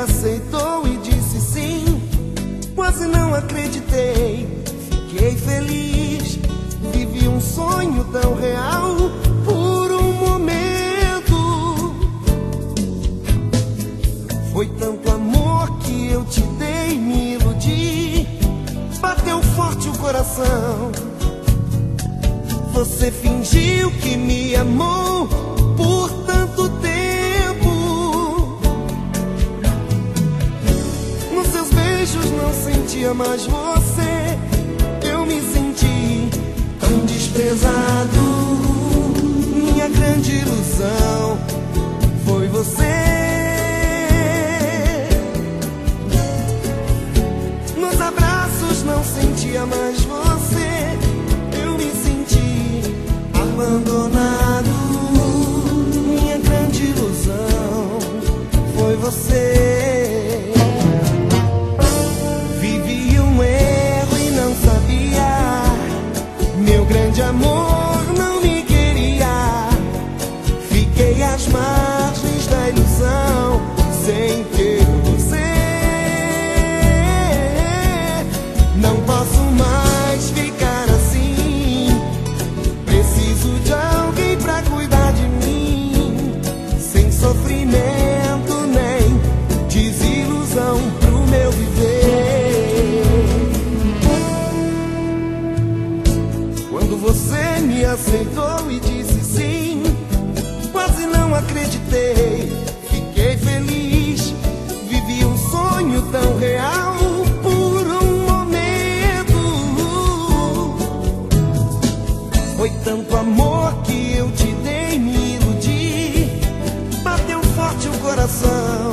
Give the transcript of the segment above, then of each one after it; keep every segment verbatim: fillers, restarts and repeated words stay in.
aceitou e disse sim. Quase não acreditei, fiquei feliz. Vivi um sonho tão real por um momento. Foi tanto amor que eu te dei, me iludi. Bateu forte o coração. Você fingiu que me amou por tanto tempo. Nos seus beijos não sentia mais você. Eu me senti tão desprezado. Minha grande ilusão foi você. Nos abraços não sentia mais você. Eu me senti abandonado. Minha grande ilusão foi você. Vivi um erro e não sabia. Meu grande amor não me queria. Fiquei às margens da ilusão sem ter você. Não posso mais ficar assim. Preciso de alguém pra cuidar de mim, sem sofrimento nem desilusão pro meu viver. Quando você me aceitou e disse sim, quase não acreditei, fiquei feliz. Vivi um sonho tão real por um momento. Foi tanto amor que eu te dei, me iludi. Bateu forte o coração.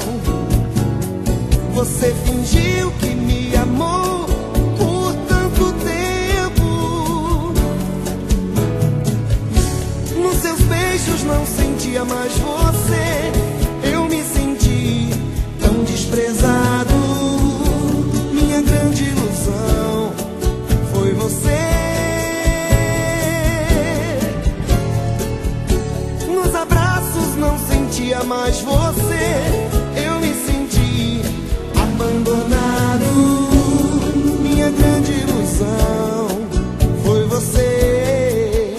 Você fingiu que me amou por tanto tempo. Nos seus beijos não sentia mais você. Eu me senti tão desprezado. Minha grande ilusão foi você. Nos abraços não sentia mais você. Eu me senti abandonado. Minha grande ilusão foi você.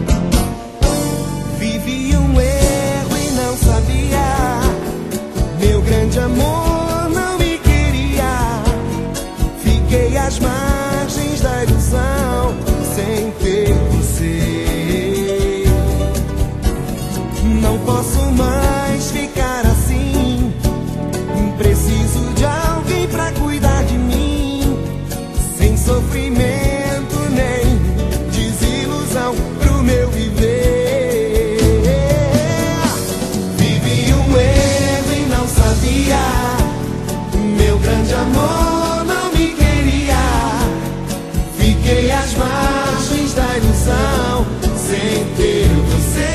Vivi um erro e não sabia. Meu grande amor não me queria. Fiquei às margens da ilusão sem ter você. Não posso mais ficar assim. Preciso de alguém pra cuidar de mim, sem sofrimento nem desilusão pro meu viver. Vivi um erro e não sabia. Meu grande amor não me queria. Fiquei às margens da ilusão sem ter você.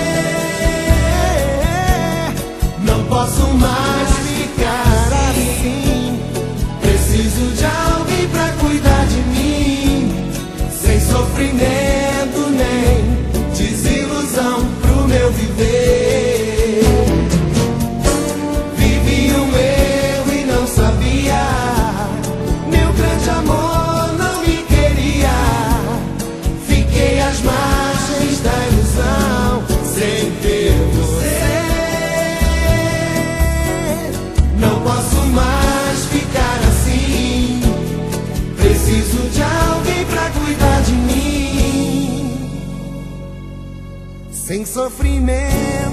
Não posso mais ficar assim. Preciso de alguém pra cuidar de mim, sem sofrimento nem desilusão pro meu viver. Vivi um erro e não sabia. Meu grande amor não me queria. Fiquei às margens da ilusão sem ter você. Não posso mais ficar assim. Preciso de alguém pra cuidar de mim, sem sofrimento